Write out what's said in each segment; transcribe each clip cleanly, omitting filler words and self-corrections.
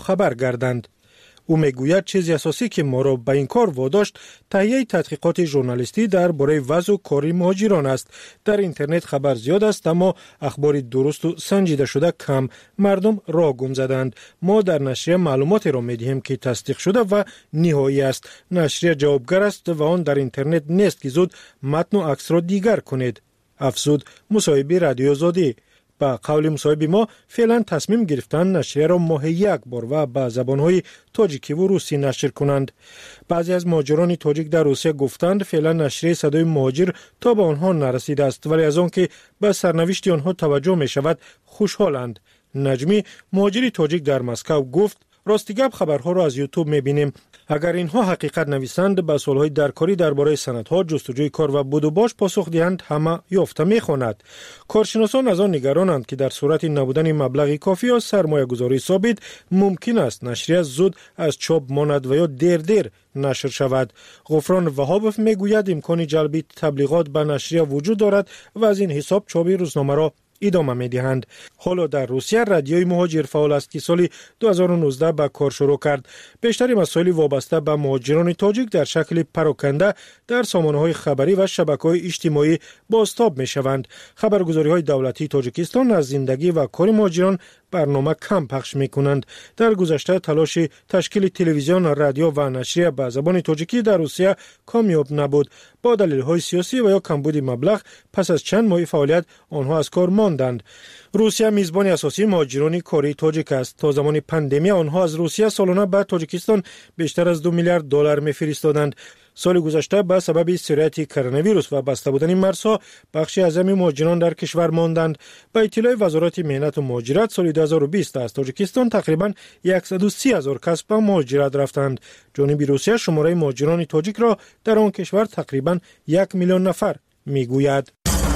باخبر گردند. او میگوید چیزی اساسی که ما را به این کار واداشت تهیه تحقیقات ژورنالیستی درباره وضع و کار مهاجران است. در اینترنت خبر زیاد است اما اخبار درست و سنجیده شده کم. مردم راه گم زدند. ما در نشریه معلوماتی را میدهیم که تصدیق شده و نهایی است. نشریه جوابگر است و آن در اینترنت نیست که زود متن و عکس را دیگر کنید. افزود مصاحبه رادیو آزادی. با قول مصاحب ما فعلا تصمیم گرفتن نشریه را ماهی یک بار و با زبانهای تاجیکی و روسی نشر کنند. بعضی از مهاجران تاجیک در روسیه گفتند فعلا نشریه صدای مهاجر تا به آنها نرسیده است ولی از آن که به سرنوشت آنها توجه می شود خوشحالند. نجمی مهاجری تاجیک در مسکو گفت راستی گپ خبرها را از یوتیوب می‌بینیم. اگر اینها حقیقت نویسند به سوالهای درکاری درباره سندها، جستجوی کار و بود و باش پاسخ دهند همه یافته می‌خواند. کارشناسان از آن نگرانند که در صورت نبودن مبلغی کافی یا سرمایه‌گذاری ثابت ممکن است نشریه زود از چاپ ماند و یا دیر نشر شود. غفران وهابов میگوید امکان جلب تبلیغات به نشریه وجود دارد و از این حساب چاپ روزنامه را ادامه می‌دهند. حالا در روسیه رادیوی مهاجر فعال است که سال 2019 به کار شروع کرد. بیشتر مسائل وابسته به مهاجران تاجیک در شکل پراکنده در سامانه‌های خبری و شبکه‌های اجتماعی بازتاب می‌شوند. خبرگزاری‌های دولتی تاجیکستان از زندگی و کار مهاجران برنامه کم پخش می‌کنند. در گذشته تلاش تشکیل تلویزیون، رادیو و نشریه به زبان تاجیکی در روسیه کامیاب نبود. با دلایل‌های سیاسی و یا کمبود مبلغ پس از چند ماه فعالیت آنها از کار ماندند. روسیه میزبان اساسی مهاجران کاری تاجیک است. تا زمان پاندمی آنها از روسیه سالانه به تاجیکستان بیشتر از 2 میلیارد دلار می‌فرستادند. سال گذشته به سبب سرایت کرونا ویروس و بسته بودن مرزها بخشی از مهاجران در کشور ماندند. به اطلاع وزارت مهنت و مهاجرت سال 2020 از تاجیکستان تقریباً 130,000 کس به مهاجرت رفتند. جانب روسیه شماره مهاجران تاجیک را در آن کشور تقریباً 1 میلیون نفر میگوید.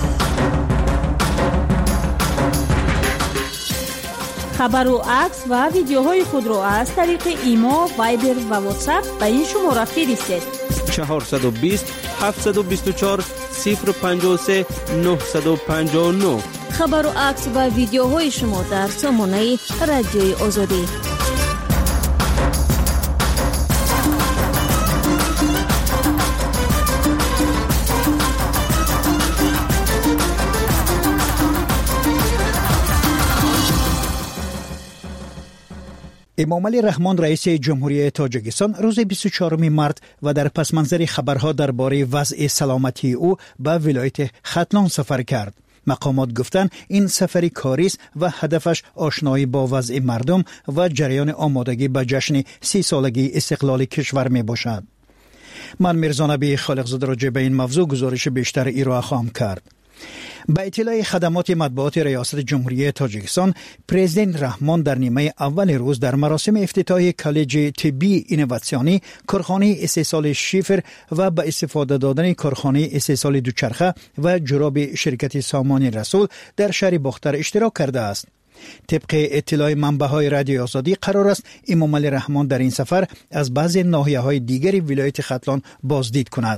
خبر و عکس و ویدیوهای خود را از طریق ایما، وایبر و واتساپ به این شماره فرستید. 420 724 053 959. خبر و عکس و ویدیوهای شما در سامانه رادیوی آزادی. امامعلی رحمان رئیس جمهوری تاجیکستان روز 24 مارس و در پس منظر خبرها درباره وضع سلامتی او به ولایت ختلان سفر کرد. مقامات گفتند این سفری کاری است و هدفش آشنایی با وضع مردم و جریان آمادگی به جشن 30 سالگی استقلال کشور می باشد. من میرزا نبی خالقزاده راجع به این موضوع گزارش بیشتر ارائه خواهم کرد. با اطلاع خدمات مطبوعات ریاست جمهوری تاجیکستان، پرزیدنت رحمان در نیمه اول روز در مراسم افتتاح کالج طبی اینوواسیونی، کارخانه استحصال شیفر و با استفاده دادن کارخانه استحصال دوچرخه و جراب شرکت سامان رسول در شهر باختر اشتراک کرده است. طبق اطلاع منبع‌های رادیو آزادی قرار است امامعلی رحمان در این سفر از بعضی ناحیه‌های دیگری ولایت ختلان بازدید کند.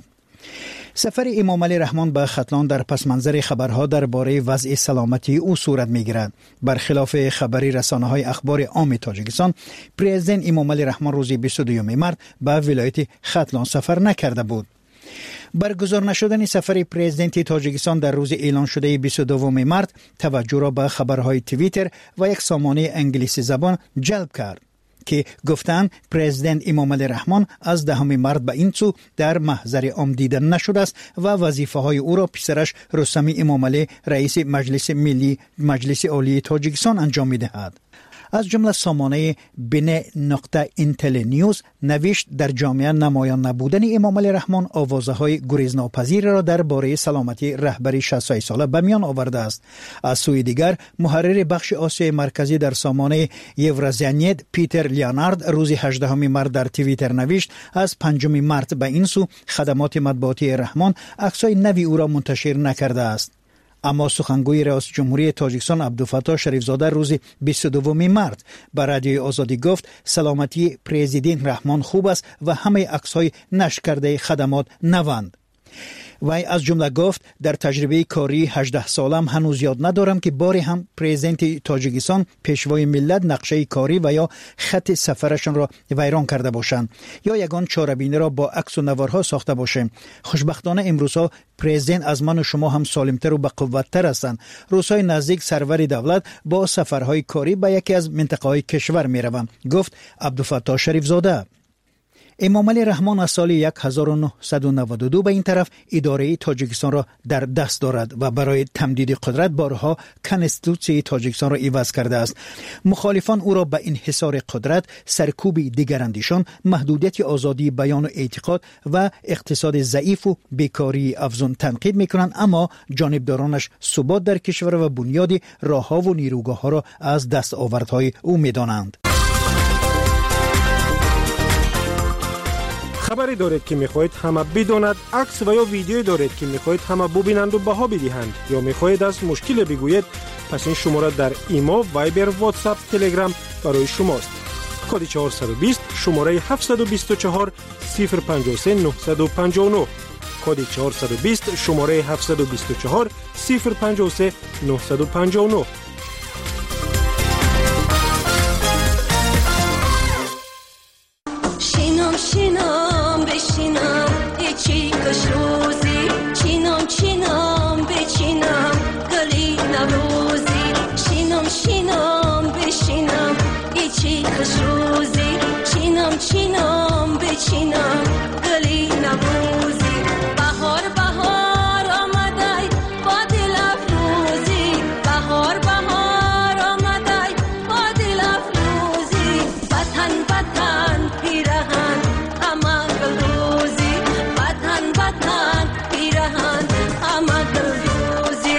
سفر امامعلی رحمان به ختلان در پس منظر خبرها درباره وضع سلامتی او صورت می‌گیرد. برخلاف خبری رسانه‌های اخبار عام تاجیکستان، پرزیدنت امامعلی رحمان روز 22 مارس به ولایت ختلان سفر نکرده بود. برگزار نشدن سفر پرزیدنت تاجیکستان در روز اعلان شده 22 مارس توجه را به خبرهای توییتر و یک سامانه انگلیسی زبان جلب کرد که گفتند پرزیدنت امامعلی رحمان از 10 مارس به این سو در محضر عام دیده نشده است و وظیفه‌های او را پسرش رستم امامعلی رئیس مجلس عالی تاجیکستان انجام می‌دهد. از جمله سامانه بن.انتل نیوز نوشت در جامعه نمایان نبودن امامعلی رحمان آوازه‌های گریزناپذیر را درباره سلامتی رهبر 60 ساله به میان آورده است. از سوی دیگر محرر بخش آسیای مرکزی در سامانه یورازیانیت پیتر لیانارد روز 18 مارس در توییتر نوشت از 5 مارس به این سو خدمات مطبوعاتی رحمان عکسای نوی او را منتشر نکرده است. اما سخنگوی رئیس جمهوری تاجیکستان عبدالفتاح شریفزاده روز 22 مارس به رادیوی آزادی گفت سلامتی پرزیدنت رحمان خوب است و همه عکس‌های نشر کرده خدمات نوند. وی از جمله گفت در تجربه کاری 18 سالم هنوز یاد ندارم که باری هم پرزیدنت تاجیکستان پیشوای ملت نقشه کاری و یا خط سفرشان را ویران کرده باشند یا یگان چاره‌بینی را با عکس و نوارها ساخته باشند. خوشبختانه امروزها پرزیدنت از من و شما هم سالمتر و بقوت‌تر هستند. روزهای نزدیک سرور دولت با سفرهای کاری به یکی از منطقه‌های کشور می‌روند، گفت عبدالفتاح شریف زاده. امام علی رحمان از سال 1992 به این طرف اداره تاجیکستان را در دست دارد و برای تمدید قدرت بارها کنستیتوسیون تاجیکستان را عوض کرده است. مخالفان او را به انحصار قدرت، سرکوب دیگراندیشان، محدودیت آزادی بیان و اعتقاد و اقتصاد ضعیف و بیکاری افزون تنقید میکنند، اما جانبدارانش ثبات در کشور و بنیاد راهها و نیروگاه‌ها را از دستاوردهای او میدانند. خبری دارید که میخواهید همه بداند، عکس و یا ویدیویی دارید که میخواهید همه ببینند و بها بدهند، یا میخواهید از مشکل بگویید، پس این شماره در ایما، وایبر، واتساپ، تلگرام برای شماست. کد 420 شماره 724 053 959. کد 420 شماره 724 053 959. شینم بشینم ایچی کش روزی، چینم بچینم گلی نوروزی، شینم بشینم ایچی کش روزی، چینم بچینم گلی نوروزی. بهار آمدای با دل افروزی، بهار آمدای با دل افروزی. وطن پیرهن همه گلدوزی، وطن پیرهن همه گلدوزی.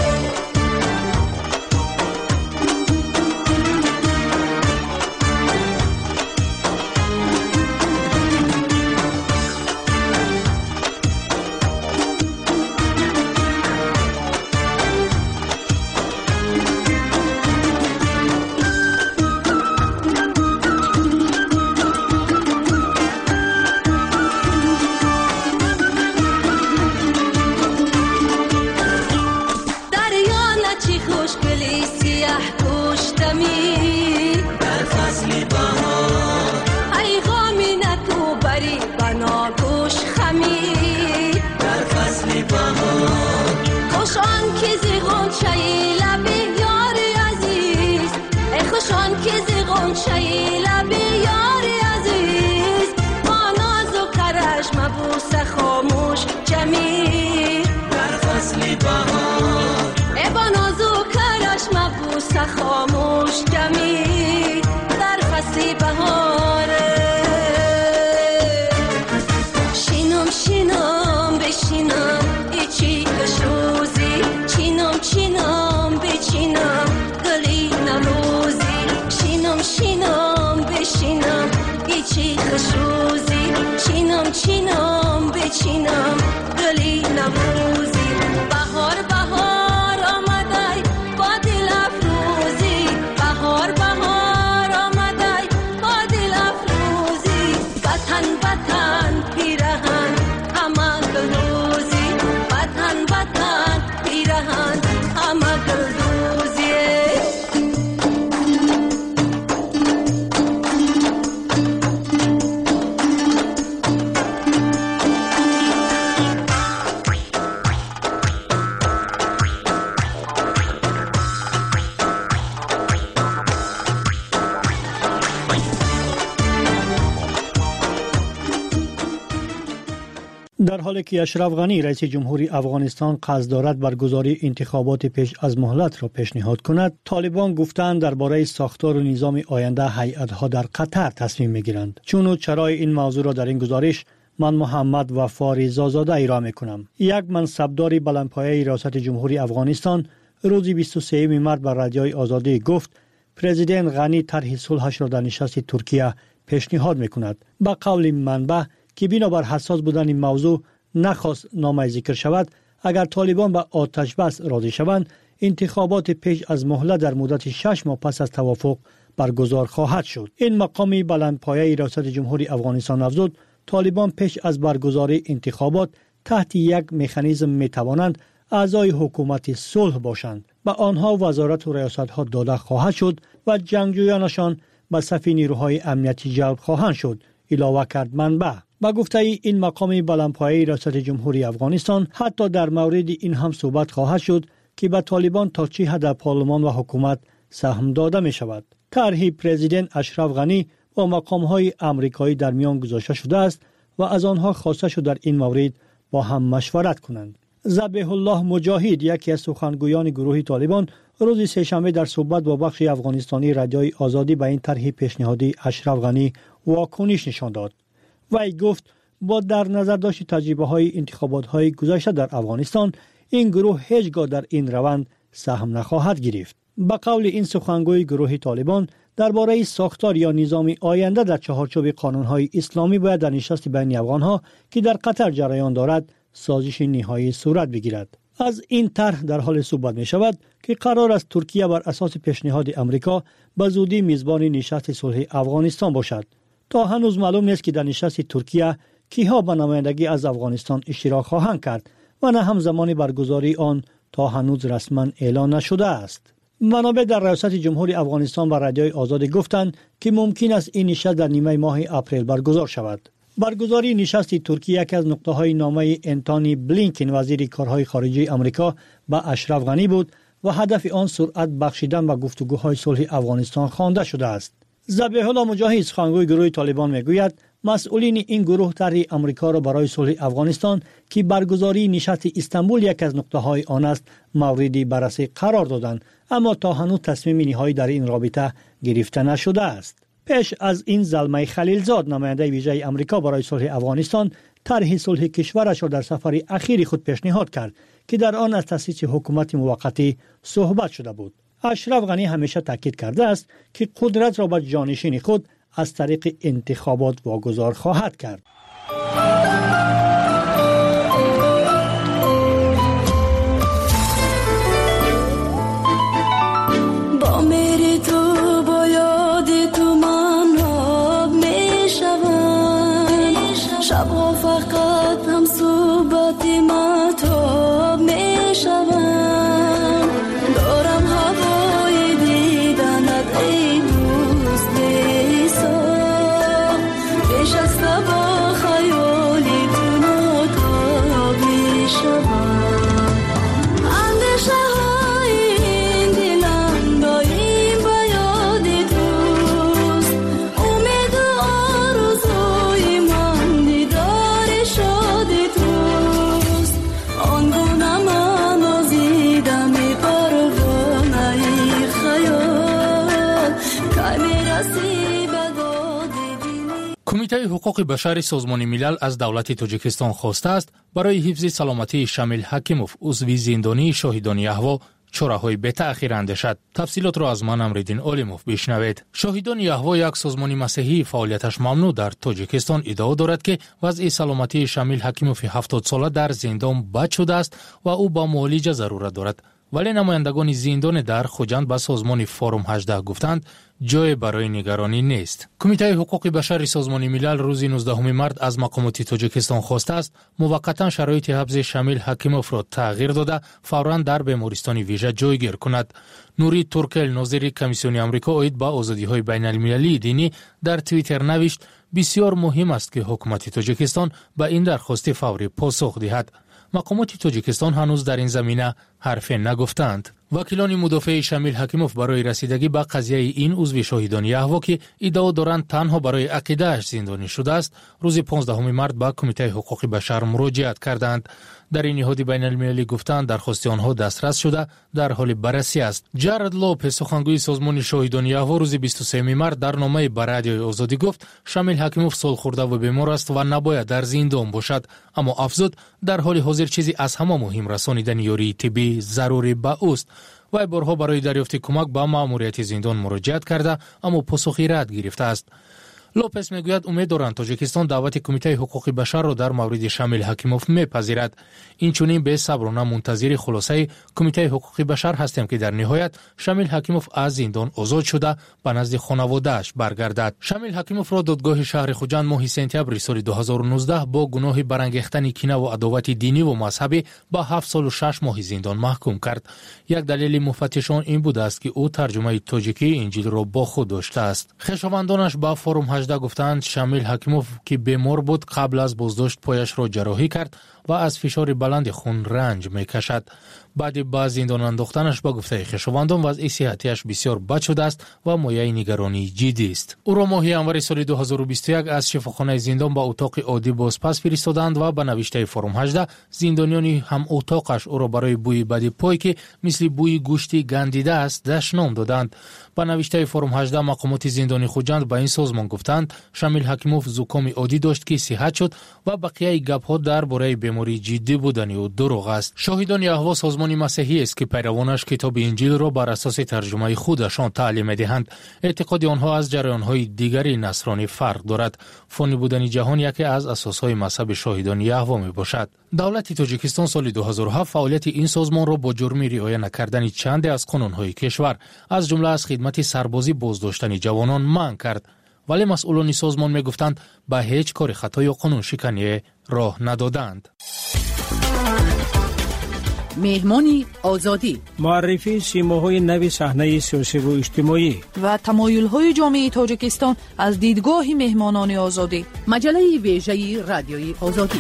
خاموش جمی در فصل بهاره. شینم بشینم ایچی کش روزی، چینم بچینم گلی نوروزی، شینم بشینم ایچی کش روزی، چینم بچینم گلی نوروزی. بهار آمدای با دل افروزی، بهار آمدای با دل افروزی. وطن پیرهن همه گلدوزی، وطن پیرهن همه گلدوزی. در حالی که اشرف غنی رئیس جمهوری افغانستان قصد دارد برگزاری انتخابات پیش از مهلت را پیشنهاد کند، طالبان گفتند درباره ساختار و نظام آینده هیئت‌ها در قطر تصمیم می‌گیرند. چون و چرای این موضوع را در این گزارش من محمد وفا رضازاده ارائه می‌کنم. یک منصبدار بلندپایه ریاست جمهوری افغانستان روز 23 مارس بر رادیوی آزادی گفت پرزیدنت غنی طرح صلحش را در نشست ترکیه پیشنهاد می‌کند. با قول منبع که بنابر حساس بودن این موضوع نخواست نام ذکر شود، اگر طالبان به آتش بس راضی شوند، انتخابات پیش از مهلت در مدت 6 ماه پس از توافق برگزار خواهد شد. این مقامی بلندپایه ریاست جمهوری افغانستان افزود طالبان پیش از برگزاری انتخابات تحت یک مکانیزم می توانند اعضای حکومت صلح باشند. به آنها وزارت و ریاست‌ها داده خواهد شد و جنگجویانشان به صف نیروهای امنیتی جلب خواهند شد. علاوه کرد منبع. با گفته این مقام بلندپایه ریاست جمهوری افغانستان حتی در مورد این هم صحبت خواهد شد که به طالبان تا چه حد پارلمان و حکومت سهم داده می شود. طرح پرزیدنت اشرف غنی با مقام‌های آمریکایی در میان گذاشته شده است و از آنها خواسته شد در این مورد با هم مشورت کنند. ذبیح الله مجاهد، یکی از سخنگویان گروه طالبان، روز سه‌شنبه در صحبت با بخش افغانستانی رادیوی آزادی به این طرح پیشنهادی اشرف غنی واکنش نشان داد. وی گفت با در نظر داشت تجربه‌های انتخابات‌های گذشته در افغانستان، این گروه هیچگاه در این روند سهم نخواهد گرفت. با قول این سخنگوی گروه طالبان، درباره ساختار یا نظام آینده در چهارچوب قانون‌های اسلامی باید در نشست بین افغان‌ها که در قطر جریان دارد سازش نهایی صورت بگیرد. از این طرح در حال صحبت می شود که قرار است ترکیه بر اساس پیشنهاد امریکا به زودی میزبان نشست صلح افغانستان باشد. تا هنوز معلوم نیست که در نشست ترکیه کیها به نمایندگی از افغانستان اشتراک خواهند کرد و نه هم زمان برگزاری آن تا هنوز رسما اعلان نشده است. منابع در ریاست جمهوری افغانستان و رادیوی آزاد گفتند که ممکن است این نشست در نیمه ماه اپریل برگزار شود. برگزاری نشست ترکیه یکی از نقطه‌های نامه انتونی بلینکن وزیر کارهای خارجه آمریکا با اشرف غنی بود و هدف آن سرعت بخشیدن به گفتگوهای صلح افغانستان خوانده شده است. ذبیح الله مجاهد، سخنگوی گروه طالبان، میگوید مسئولین این گروه طرح آمریکا را برای صلح افغانستان که برگزاری نشست استانبول یک از نقطه‌های آن است مورد بررسی قرار دادند، اما تا هنوز تصمیم نهایی در این رابطه گرفته نشده است. پیش از این زلمه خلیلزاد، نماینده ویژه آمریکا برای صلح افغانستان، طرح صلح کشورش را در سفر اخیر خود پیشنهاد کرد که در آن از تأسیس حکومت موقتی صحبت شده بود. اشرف غنی همیشه تاکید کرده است که قدرت را به جانشین خود از طریق انتخابات واگذار خواهد کرد. شبها فقط هم صحبت مهتاب می شوم، دارم هوای دیدنت ای دوست بی‌حساب، پیش از با خیالی تو ناتاب می شوم، اندیشه های این دلم دایم به یاد توست، امید و آرزوی من شادی توست، آنگونه من آزیدم پروانه خیال که میرسی به داد دلی. کمیته حقوق بشر سازمان ملل از دولت تاجیکستان خواسته است برای حفظ سلامتی شامیل حکیموف، عضو زندانی شاهدان یهوه، چراهای به تأخیر اندیشد. تفصیلات را از من امریدین اولیموف بشنوید. شاهدان یهوه، یک سازمان مسیحی، فعالیتش ممنوع در تاجیکستان ادعا دارد که وضع سلامتی شامیل حکیموف 70 ساله در زندان بد شده است و او با معالجه ضرورت دارد. ولی نمایندگان زندان در خوجند به سازمان فورم 18 گفتند جای برای نگرانی نیست. کمیته حقوق بشر سازمان ملل روز 19 مارس از مقامات تاجیکستان خواسته است موقتا شرایط حبس شامیل حکیموف را تغییر داده فوراً در بیمارستان ویژه جایگیر کند. نوری تورکل، ناظر کمیسیون آمریکا اوید با آزادی‌های بین‌المللی دینی، در توییتر نوشت بسیار مهم است که حکومت تاجیکستان به این درخواست فوری پاسخ دهد. مقامات تاجیکستان هنوز در این زمینه حرفی نگفتند. وکیلان مدافع شامیل حکیموف برای رسیدگی به قضیه این عضو شاهدان یهوه که ادعا دارند تنها برای عقیده‌اش زندانی شده است، روز 15 مارس به کمیته حقوق بشر مراجعت کردند. در این نهاد بین‌المللی گفتند درخواست آنها دسترس شده در حال بررسی است. جارد لوپز، سخنگوی سازمان شاهدان یهوه، روز 23 مارس در نامه به رادیوی آزادی گفت شامیل حکیموف سالخورده و بیمار است و نباید در زندان باشد، اما افزود در حال حاضر چیزی از همه مهم رسانیدن یاری طبی ضروری به اوست. وی بارها برای دریافت کمک به مأموریت زندان مراجعت کرده اما پاسخی رد گرفته است. لوپس میگوید امید دارند تاجیکستان دعوت کمیته حقوق بشر را در مورد شامیل حکیموف میپذیرد. اینچنین به صبرانه منتظر خلاصه کمیته حقوق بشر هستیم که در نهایت شامیل حکیموف از زندان آزاد شده به نزد خانواده‌اش برگردد. شامیل حکیموف را دادگاه شهر خوجند ماه سپتامبر سال 2019 با گناه برانگیختن کینه و عداوت دینی و مذهبی با 7 سال و 6 ماه زندان محکوم کرد. یک دلیل مفتشان این بوده است که او ترجمه تاجیکی انجیل را با خود داشته است. خویشاوندانش با فروم 18 گفتند شامیل حکیموف که بیمار بود قبل از بازداشت پایش را جراحی کرد و از فشار بلند خون رنج میکشد. بعد با زندان انداختنش با گفته خویشاوندان وضع صحتیش بسیار بد شده است و مایه نگرانی جدی است. او را ماه январи سال 2021 از شفاخانه زندان به اتاق عادی بازپس فرستادند و به نوشته فروم 18 زندانیانی هم اتاقش او را برای بوی بد پای که مثل بوی گوشتی گندیده است دشنام دادند. به نوشته فروم 18 مقامات زندانی خوجند به این سازمان گفتند شامیل حکیموف زکام عادی داشت که صحت شد و بقیه گپ‌ها درباره بیماری جدی بودن او دروغ است. شاهدان یهوه سازمان مسیحی است که پیروانش کتاب انجیل را بر اساس ترجمه خودشان تعلیم می‌دهند. اعتقاد آنها از جریان‌های دیگری نصرانی فرق دارد. فانی بودن جهان یکی از اساس‌های مذهب شاهدان یهوه میباشد. دولت تاجیکستان سال 2007 فعالیت این سازمان را با جرم رعایت نکردن چند از قانون‌های کشور از جمله از خدمت سربازی بازداشتن جوانان منع کرد. ولی مسئولان سازمان میگفتند به هیچ کار خطا یا قانون شکنی راه ندادند. مهمانی آزادی، معرفی سیماهای نوی صحنه سیاسی و اجتماعی و تمایل‌های جامعه تاجیکستان از دیدگاه مهمانان آزادی. مجله ویژه رادیوی آزادی.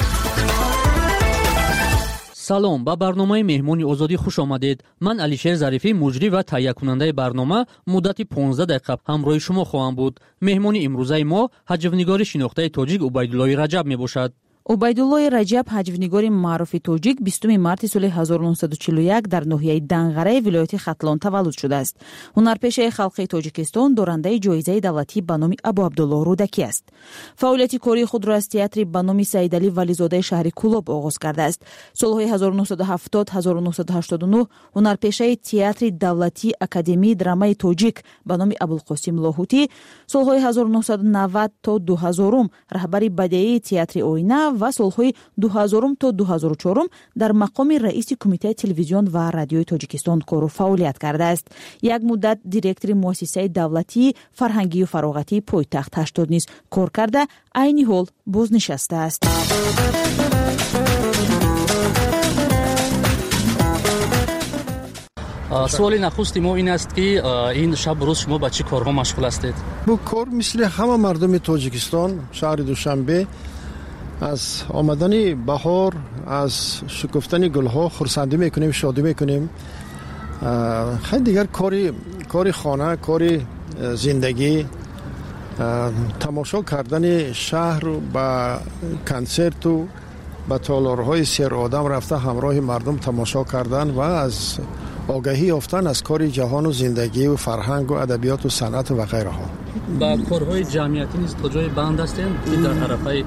سلام، با برنامه مهمانی آزادی خوش آمدید. من علیشیر ظریفی مجری و تهیه کننده برنامه مدت 15 دقیقه همراه شما خواهم بود. مهمانی امروزه ما حجوونگار شناخته تاجیک عبیدالله رجب می باشد. عبیدالله رجب حجوونگار معروف تاجیک 20 مارت سال 1941 در ناحیه دنغره ولایت ختلان تولد شده است. هنرپیشه خلقی تاجیکستان دارنده جایزه دولتی به نام ابو عبدالله رودکی است. فعالیت کاری خود را از تئاتر به نام سید علی ولیزاده شهر کولاب آغاز کرده است. سالهای 1970 1989 هنرپیشه تئاتر دولتی اکادمی درامای تاجیک به نام ابوالقاسم لاهوتی، سالهای 1990 تا 2000 رهبر بدیعی تئاتر آینه و سالهای 2000 تا 2004 در مقام رئیس کمیته تلویزیون و رادیوی تاجیکستان کار و فعالیت کرده است. یک مدت دیرکتور مؤسسه دولتی فرهنگی و فراغتی پایتخت 80 نیز کار کرده، عین حال بازنشسته است. سوال نخست ما این است که این شب روز شما با چه کارها مشغول هستید؟ با کار مثل همه مردم تاجیکستان شهر دوشنبه از آمدن بهار، از شکفتن گلها خرسندی میکنیم، شادی میکنیم. خیلی دیگر کاری خانه، کاری زندگی، تماشا کردن شهر با کنسرت و با تالارهای سیر آدم رفته همراه مردم تماشا کردن و از آگاهی یافتن از کار جهان و زندگی و فرهنگ و ادبیات و صنعت و غیره ها. با کارهای جمعیتی نیست تا جای بند هستین در طرفای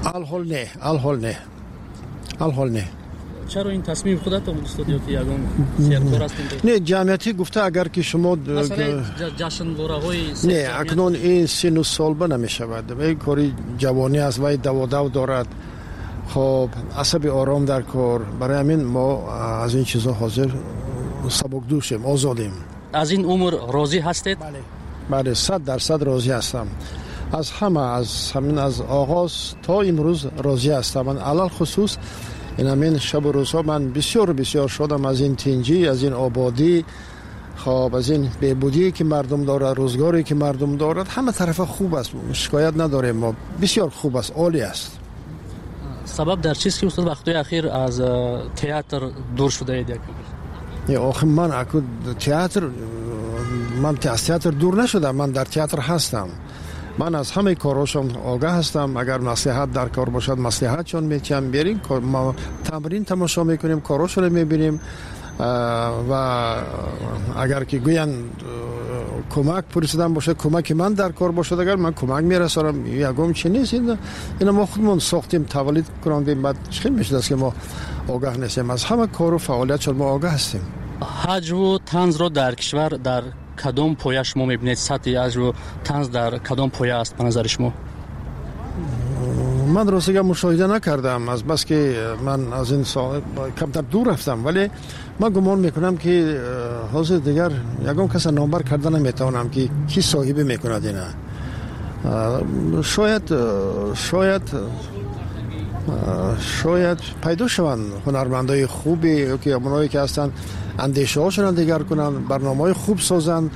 الحال نه. چرا این تصمیم خودت استودیو که یگان سیرکار هستین؟ نه، جمعیتی گفته اگر که شما مثلا جشنواره‌های نه اکنون این سن و سال نمیشود. وی کاری جوانی است و دو دارد. خب عصب آرام در کار، برای همین ما از این چیزا حاضر سبک دوشیم، آزادیم. از این امور راضی هستید؟ بله 100% راضی هستم. از همه، از آغاز تا امروز راضی هستم. من علل خصوص این شب و روزها من بسیار شدم از این تنجی، از این آبادی، خب از این بهبودی که مردم دارد، روزگاری که مردم دارد، همه طرف خوب است، شکایت نداریم. ما بسیار خوب است، عالی است. سبب در چیست که استاد وقتی اخیر از تئاتر دور شده اید؟ آخه من اکو من تئاتر دور نشدم، من در تئاتر هستم. من از همه کاراشون آگاه هستم. اگر مصلحت در کار باشد مصلحتشون میتونیم بریم، ما تمرین تماشا میکنیم، کاراشون رو میبینیم و اگر که گوین کمک پرسیدن باشه، کمک من در کار باشد، اگر من کمک میرسانم. یگم چی نیست، اینا ما خودمون ساختیم، تولید کردیم، بعد خیلی میشه که ما آگاه نیستیم. از همه کار و فعالیت ما آگاه هستیم. حج و طنز را در کشور در کدام پایه شما میبینید سطح عجز و طنز در کدام پایه است به نظر شما؟ من راستگه مشاهده نکردم از بس که من از این کمتر دور رفتم، ولی من گمان میکنم که حاضر دیگر یکم کس نامبر کردن نمیتونم که کی صاحبی میکند اینا. شاید پیدا شوند هنرمندای خوبی که اونایی که هستن اندیشه هاشون دیگر کنن، برنامه‌های خوب سازن.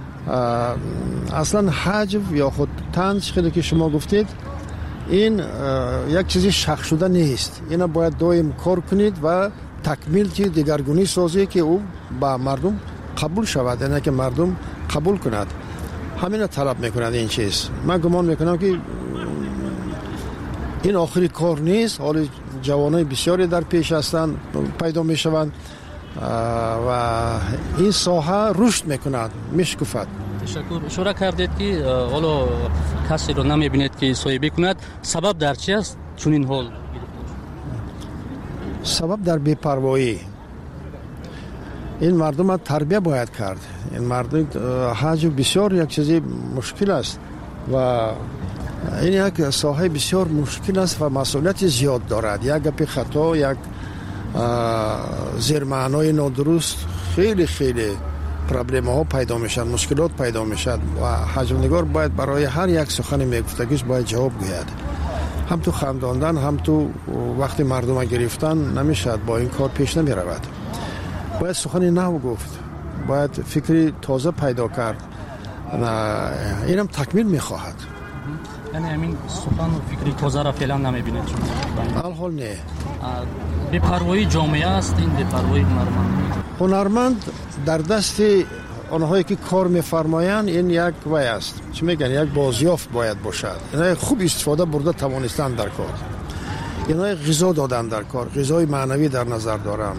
اصلا حجو یا خود طنز خیلی که شما گفتید این یک چیزی شخص شده نیست. اینا باید دائم کار کنید و تکمیل که دیگرگونی سازی که او با مردم قبول شود، یعنی که مردم قبول کند. همین طلب میکند این چیز. من گمان میکنم که این آخری کار نیست. حالی جوانای بسیاری در پیش هستند پیدا میشوند و این ساحه رشد میکند، میشکفد. تشکر. اشاره کردید که حالا کسی رو نمیبینید که صاحبی کند. سبب در چی است چون این حال؟ سبب در بی‌پروایی. این مردم تربیت باید کرد. این مردم حج بسیار یک چیزی مشکل است و این یک ساحه بسیار مشکل است و مسئولیت زیاد دارد. یک گپ خطا، یک زیرمعنای نادرست خیلی پرابلم ها پیدا میشن، مشکلات پیدا میشن و حجم‌نگار باید برای هر یک سخن میگفتگیش باید جواب گوید. هم تو خنداندن هم تو وقتی مردم گرفتن نمیشد، با این کار پیش نمی رود. باید سخنی نو گفت، باید فکری تازه پیدا کرد. اینم تکمیل میخواهد. یعنی همین سخن و فکری تازه را فعلا نمیبینید شما؟ الحال نه. بی‌پروایی جامعه است این بی‌پروایی هنرمند در دست آنهایی که کار میفرمایند این یک وای است. چی میگن؟ یک بازیافت باید باشد. اینا خوب استفاده برده توانستن در کار. اینا غذا دادن در کار، غذای معنوی در نظر دارم.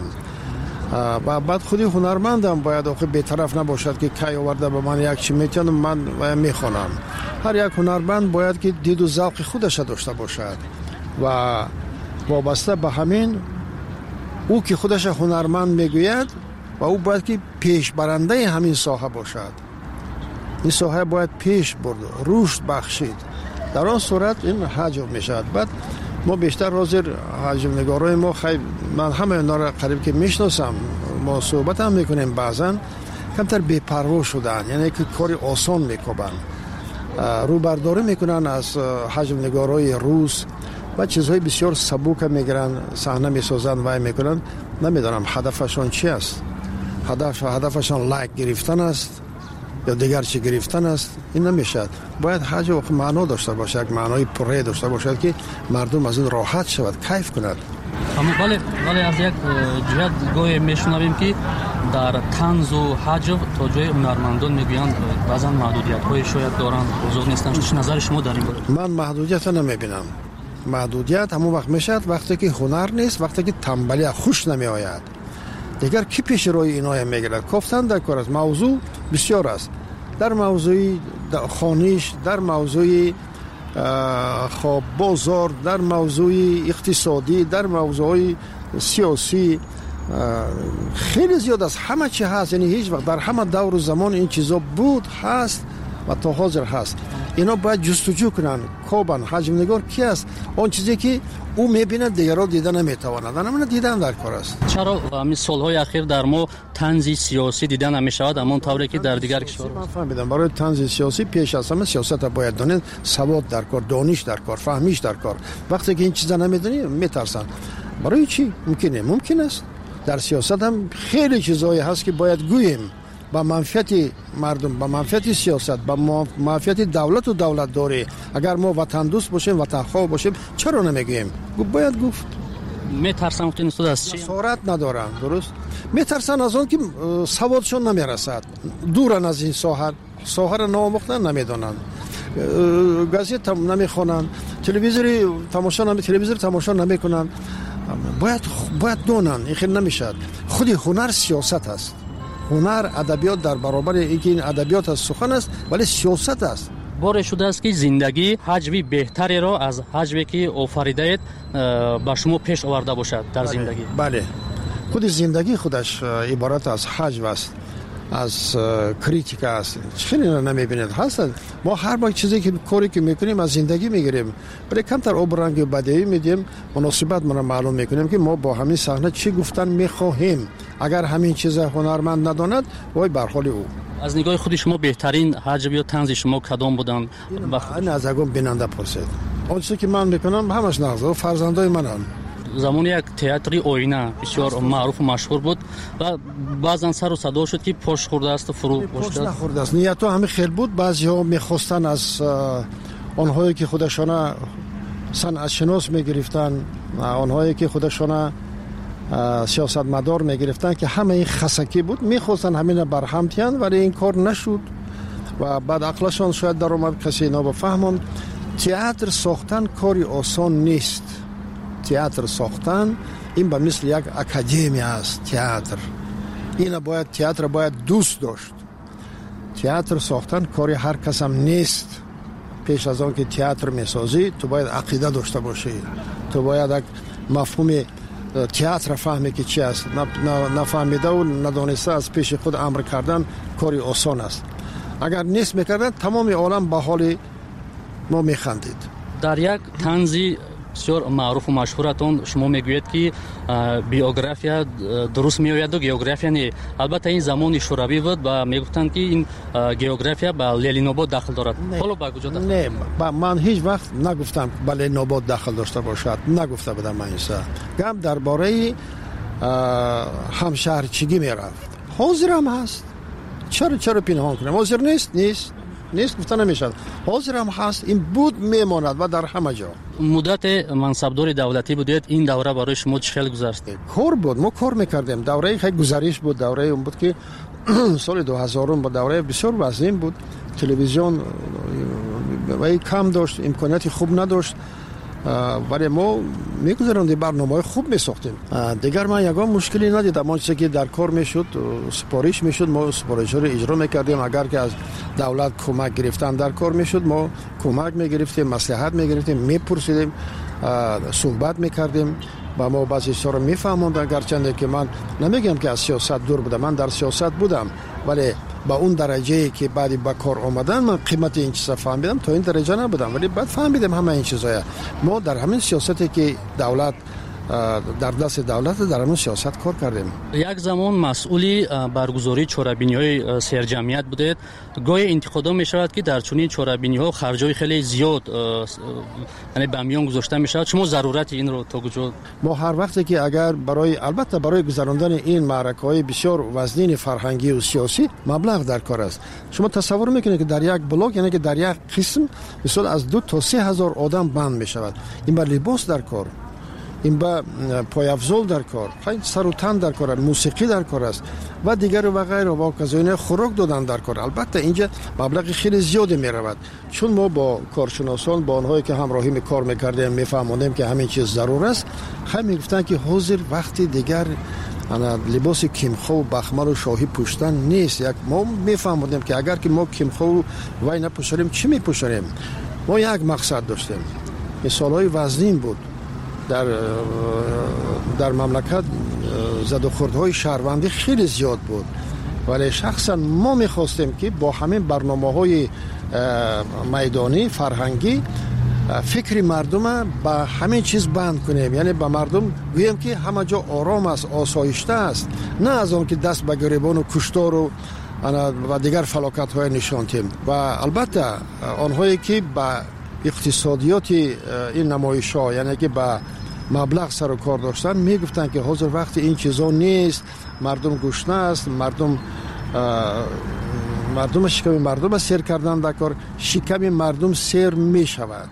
و بعد خودی هنرمندم باید آخه بی‌طرف نباشد که کی آورده به من یک چی میتونم من میخونم. هر یک هنرمند باید که دید و ذوق خودش داشته باشد و وابسته به همین او که خودش هنرمند میگوید و او باید که پیش برنده همین ساحه باشد. این ساحه باید پیش برد، رشد بخشید. در آن صورت این حجم میشد. بعد ما بیشتر حاضر حجم نگارای ما من همه اینا را قریب که میشناسم، ما صحبت هم میکنیم، بعضا کمتر بی‌پروا شدن، یعنی که کاری آسان میکنن، رو برداری میکنن از حجم نگارای روز و چیزهای بسیار سبک میگیرن، صحنه میسازن و میکنن. نمیدونم هدفشون چی است. هدفشون لایک گرفتن است یا دیگر چی گرفتن است. این نمیشد. باید حج و معنا داشته باشه، یک معنای پره داشته باشه که مردم از این راحت شود، کیف کند. ولی از یک جهت گوی میشنویم که در طنز و حج تا جای هنرمندان میگویند بعضا محدودیت های شاید دارن، بزرگ نیستن. چه نظر شما در این باره؟ من محدودیت نمیبینم. محدودیت همون وقت میشد وقتی که هنر نیست، وقتی که تنبلی خوش نمی آید. دیگر کی پیش روی اینا میگیرد؟ گفتن در کار است. موضوع بسیار است. در موضوع خانیش، در موضوع خواب بازار، در موضوع اقتصادی، در موضوع سیاسی خیلی زیاد است. همه چی هست. یعنی هیچ وقت در همه دور و زمان این چیزا بود، هست و تا حاضر هست. اینا باید جستجو کنن. کوبن حجم نگار کی است؟ اون چیزی که او میبینه دیگران دیدن نمیتواند. اما دیدن در کار است. چرا همین سالهای اخیر در ما طنز سیاسی دیدن نمیشود اما طوری که در دیگر کشورها؟ من فهمیدم برای طنز سیاسی پیش از همه سیاست باید دانید، سواد در کار، دانش در کار، فهمیش در کار. وقتی که این چیزا نمیدونی میترسن. برای چی؟ ممکن است. در سیاست هم خیلی چیزایی هست که باید گوییم. با منفعت مردم، با منفعت سیاست، با منفعت دولت و دولت داری. اگر ما وطن دوست باشیم، وطن خواه باشیم، چرا نمیگیم؟ باید گفت. میترسن این استاد از چی؟ سرعت ندارن، درست؟ میترسن از اون که سوادشون نمیرسد. دورن از این ساحه را نامختن نمیدونن. گازیت نمیخونن، تلویزیون تماشا نمیکنن. باید دونن. این خیلی نمیشد. خودی هنر سیاست است. هنر ادبیات در برابر اینکه این ادبیات از سخن است ولی سیاست است. باره شده است که زندگی حجمی بهتری را از حجمی که آفریدید با شما پیش آورده باشد در زندگی. بله. خود زندگی خودش عبارت از حجم است. از کریتیک است، خیلی نمیبینید هست. ما هر با چیزی که کاری که میکنیم از زندگی میگیریم، ولی کمتر آب رنگ بدیهی میدیم، مناسبت ما معلوم میکنیم که ما با همین صحنه چی گفتن میخواهیم. اگر همین چیز هنرمند نداند وای بر حال او. از نگاه خود شما بهترین حجب یا طنز شما کدام بودن؟ این از اگه بیننده پرسید. اون چیزی که من میکنم همش نغزه فرزندای منن. زمان یک تئاتری آینه بسیار معروف و مشهور بود و بعضا سر و صدا شد که پشت خورده است و فرو پشت نخورده است. نیتو همین خیر بود. بعضی‌ها می‌خواستن از آنهایی که خودشان صنعت شناس می‌گرفتن، آنهایی که خودشان سیاستمدار می‌گرفتن که همه این خسکی بود، می‌خواستن همین برهم بیان، ولی این کار نشد و بعد عقلشان شاید در اومد کسی اینا بفهمون. تئاتر ساختن کاری آسان نیست. تئاتر ساختن این به مثل یک اکادمی است. تئاتر باید دوست داشت. تئاتر ساختن کاری هر کس هم نیست. پیش از آن که تئاتر میسازی تو باید عقیده داشته باشی، تو باید یک مفهوم تئاتر فهمی که چی است. نفهمیده و ندانسته از پیش خود امر کردن کاری آسان است. اگر نیست میکردن تمام عالم به حال ما میخندید. در یک طنزی بسیار معروف و مشهورتون شما میگوید که بیوگرافیا درست میآید و گئوگرافیا نه. البته این زمان شوروی بود و میگفتند که این گئوگرافیا به لنین‌آباد داخل دارد. حالا به کجا داخل؟ نه، من هیچ وقت نگفتم به لنین‌آباد داخل داشته باشد. نگفته بودم من اینسا. گم درباره همشهرچگی میرفت. حاضر هم هست. چرا پنهان کنیم؟ حاضر نیست گفته نمیشد. حاضر هم هست. این بود میماند و در همه جا. مدت منصبدار دولتی بودید. این دوره برای شما چه خیلی گذشت؟ کار بود. ما کار میکردیم. دوره خیلی گزارش بود. دوره اون بود که سال 2000 بود. دوره بسیار وزین بود. تلویزیون ولی کم داشت، امکاناتی خوب نداشت، ولی ما میگذراندیم، برنامه‌های خوب میساختیم. دیگر من یگان مشکلی ندیدم. آنچه که در کار میشد سپارش میشد ما سپارش‌ها رو اجرا میکردیم. اگر که از دولت کمک گرفتن در کار میشد ما کمک میگرفتیم، مصلحت میگرفتیم، میپرسیدیم، صحبت میکردیم و ما بعضی چیزا رو میفهموندن. گرچند که من نمیگم که از سیاست دور بودم، من در سیاست بودم، ولی با اون درجه که بعدی با کار آمدن من قیمت این چیزا فهمیدم. تا این درجه نبودم ولی بعد فهمیدم همه این چیزا. ما در همین سیاستی که دولت در دست دولت در همون سیاست کار کردیم. یک زمان مسئولی برگزاری چهاربینی‌های سرجمعیت بودید. گاهی انتقاد می‌شود که در چنین چهاربینی‌ها خرجای خیلی زیاد یعنی به میان گذاشته می‌شود. شما ضرورت این رو تا کجا؟ ما هر وقتی که اگر البته برای گذراندن این معرکه‌های بسیار وزین فرهنگی و سیاسی مبلغ در کار است. شما تصور می‌کنید که در یک بلاک، یعنی که در یک قسم مثلا از 2 تا 3 هزار آدم بند می‌شود. این با لباس در کار، این با پایافزال در کار، خیلی سر و تن در کار، موسیقی در کار است و دیگر و غیره و کذایونه خوراک دادن در کار. البته اینجا مبلغ خیلی زیادی می رود، چون ما با کارشناسان با آنهایی که همراهی می کار میکردیم میفهموندیم که همین چیز ضرور است. خیلی میگفتن که حاضر وقتی دیگر لباس کیمخو و بخمل و شاهی پوشتن نیست. ما میفهموندیم که اگر که ما کیمخو وای نپوشیم چی میپوشیم؟ ما یک مقصد داشتیم. این سالهای وزنین بود. در مملکت زد و خوردهای شهروندی خیلی زیاد بود، ولی شخصا ما میخواستیم که با همین برنامه‌های میدانی فرهنگی فکر مردم با همین چیز بند کنیم، یعنی با مردم گوییم که همه جا آرام است، آسایشته است، نه از آن که دست به گریبان و کشتار و دیگر فلاکت‌های نشاندیم. و البته آنهایی که با اقتصادیات این نمایش‌ها یعنی که با مبلغ سر و کار داشتن میگفتن که حاضر وقت این چیزا نیست، مردم گشنه است، مردم شکم مردم سیر کردن در کار، شکم مردم سیر میشود،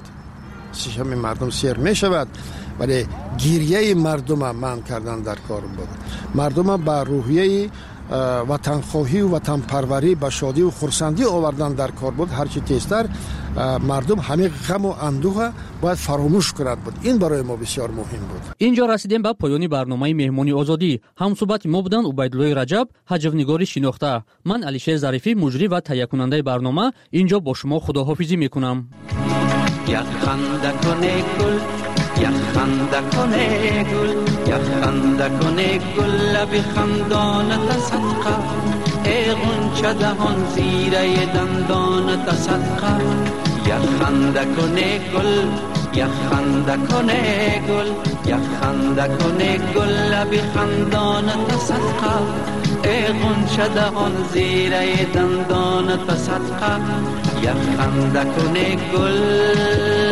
ولی گریه مردم من کردن در کار بود. مردم با روحیه وطنخواهی و وطن پروری به شادی و خرسندی آوردن در کار بود. هرچی تیزتر مردم همه غم و اندوه باید فراموش کنند بود. این برای ما بسیار مهم بود. اینجا رسیدیم به پایان برنامه مهمانی آزادی. همصحبت ما بودند عبیدالله رجب، حجوینگاری شناخته. من علیشیر ظریفی، مجری و تهیه کننده برنامه، اینجا با شما خداحافظی میکنم. یک خنده کنه گل، یک خنده کنه گل، یک خنده کنه گل، لب خندانت صدقه ای غنچه دهان زیره دندانت صدقه یک خنده کنه گل یک خنده کنه گل یک خنده کنه گل لب خندانت صدقه ای غنچه دهان زیره دندانت صدقه یک خنده کنه گل